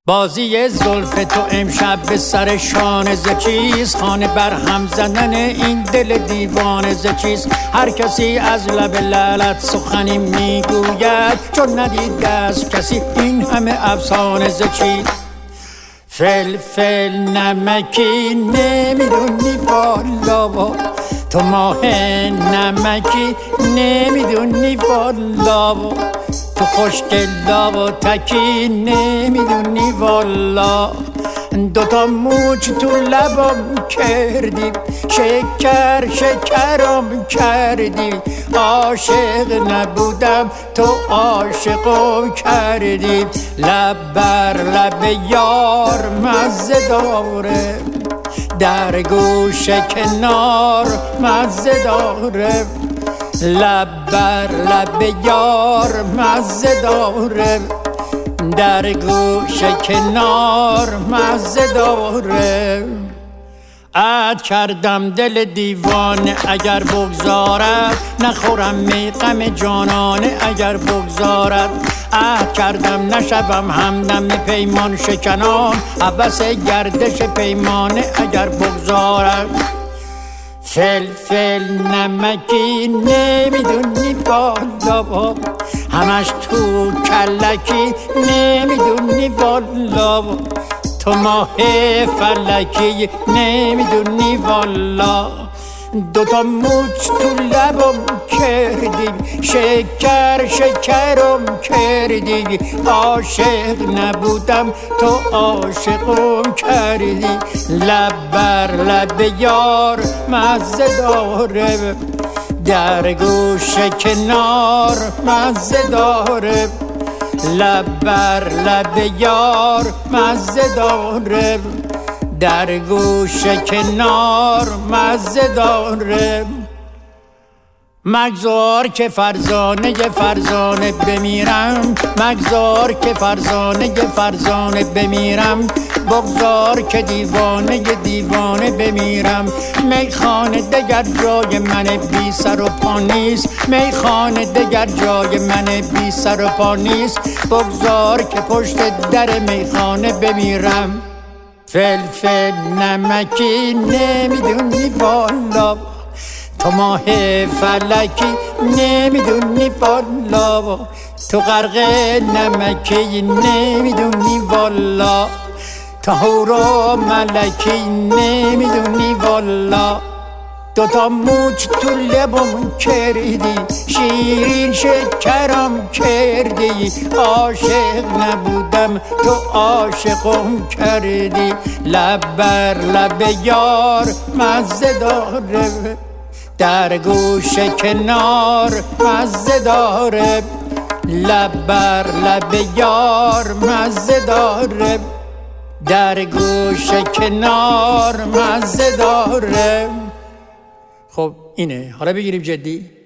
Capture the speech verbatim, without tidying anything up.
بازی زلف تو امشب به سر شانه ز چیز، خانه بر هم زدن این دل دیوانه ز چیز. هر کسی از لب لعلت سخنی میگوید، چون ندیده از کسی این همه افسانه ز چیز. فلفل نمکی نمیدونی والا، تو ماه نمکی نمیدونی والا، تو خوشگلا و تکی نمیدونی والا. دوتا موج تو لبم کردی، شکر شکرم کردی. عاشق نبودم تو عاشقم کردی. لب بر لب یار مزه داره، در گوش کنار مزه داره. لب بر لب یار مزه داره، در گوش کنار مزه داره. عهد کردم دل دیوانه اگر بگذارد، نخورم می غم جانانه اگر بگذارد. عهد کردم نشوم همدم پیمان شکنان، هوس گردش پیمانه اگر بگذارد. فلفل نمکی نمیدونی والا، همش تو کلکی نمیدونی والا. تو ماه فلکی نمیدونی والا. دوتا موج تو لبم کردی، شکر شکرم کردی. عاشق نبودم تو عاشقم کردی. لب بر لب یار مزه داره، در گوش کنار مزه داره. لب بر لب یار مزه داره، در گوش کنار مزه داره. مگذار که فرزانه فرزانه بمیرم، مگذار که فرزانه فرزانه بمیرم. بگذار که دیوانه دیوانه بمیرم. میخانه دگر جای من بی سر و پا نیست، میخانه دگر جای من بی سر و پا نیست. بگذار که پشت در میخانه بمیرم. فلفل نمکی نمیدونی والا، تو ماه فلکی نمیدونی والا. تو غرق نمکی نمیدونی والا، تو حور و ملکی نمیدونی والا. دوتا موج تو لبم کردی، شیرین شکرم کردی. عاشق نبودم تو عاشقم کردی. لب بر لب یار مزه داره، در گوش کنار مزه داره. لب بر لب یار مزه داره، در گوش کنار مزه داره. خب اینه، حالا بگیریم جدی.